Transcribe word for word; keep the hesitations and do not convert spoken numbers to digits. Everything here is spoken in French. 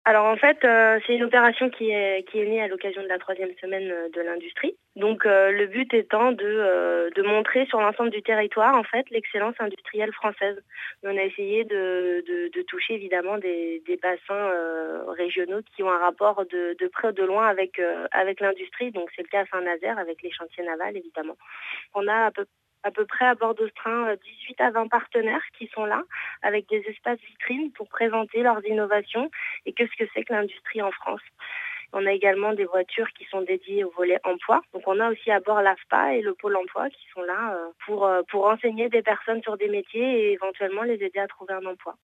Alors en fait, heu, c'est une opération qui est qui est née à l'occasion de la troisième semaine, heu, de l'industrie. Donc heu, le but étant de, heu, de montrer sur l'ensemble du territoire, en fait, l'excellence industrielle française. On a essayé de de de toucher évidemment des des bassins, heu, régionaux qui ont un rapport de de près ou de loin avec, heu, avec l'industrie. Donc c'est le cas à Saint-Nazaire avec les chantiers navals évidemment. On a à peu à peu près à bord de ce train, heu, dix-huit à vingt partenaires qui sont là, avec des espaces vitrines pour présenter leurs innovations et qu'est-ce que c'est que l'industrie en France. On a également des voitures qui sont dédiées au volet emploi. Donc on a aussi à bord l'AFPA et le Pôle emploi qui sont là, heu, pour, heu, pour renseigner des personnes sur des métiers et éventuellement les aider à trouver un emploi.